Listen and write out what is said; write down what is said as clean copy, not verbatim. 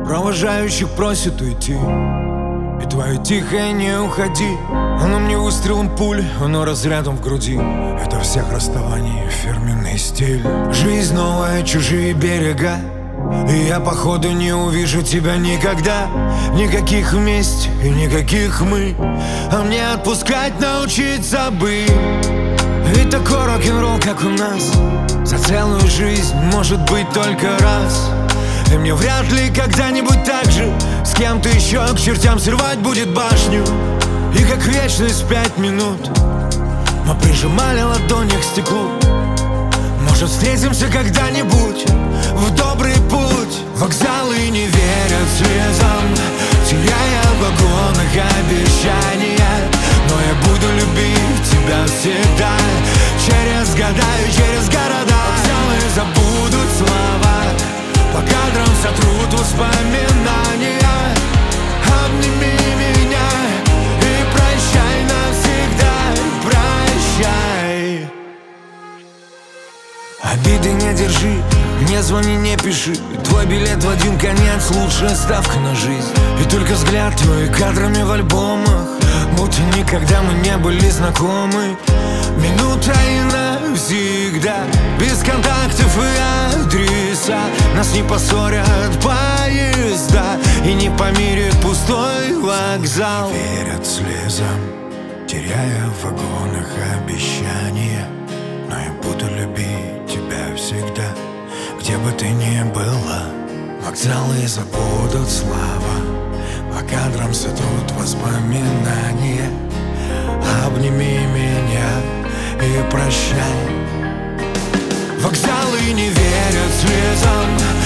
Провожающих просит уйти, и твое тихое «не уходи». Оно мне выстрелом пули, оно разрядом в груди. Это всех расставаний фирменный стиль. Жизнь новая, чужие берега, и я походу не увижу тебя никогда. Никаких вместе и никаких мы, а мне отпускать научиться бы. Ведь такой рок-н-ролл, как у нас, за целую жизнь может быть только раз. И мне вряд ли когда-нибудь так же с кем-то еще к чертям срывать будет башню. И как вечность 5 минут мы прижимали ладони к стеклу. Может, встретимся когда-нибудь в добрый путь. Вокзалы не верят слезам, теряя в вагонах обещания. Но я буду любить тебя всегда, через года и через города. Вокзалы забудут слова, по кадрам сотрут воспоминания. Обними меня и прощай навсегда, прощай. Обиды не держи, не звони, не пиши. Твой билет в один конец, лучшая ставка на жизнь. И только взгляд твой кадрами в альбомах, будто никогда мы не были знакомы. Минута и навсегда, без контактов и адреса. Нас не поссорят поезда и не помирит пустой вокзал. Верят слезам, теряя в вагонах обещания. Но я буду любить тебя всегда, где бы ты ни была. Вокзалы забудут слова, по кадрам сотрут воспоминания. Обними меня и прощай. Вокзалы не верят слезам,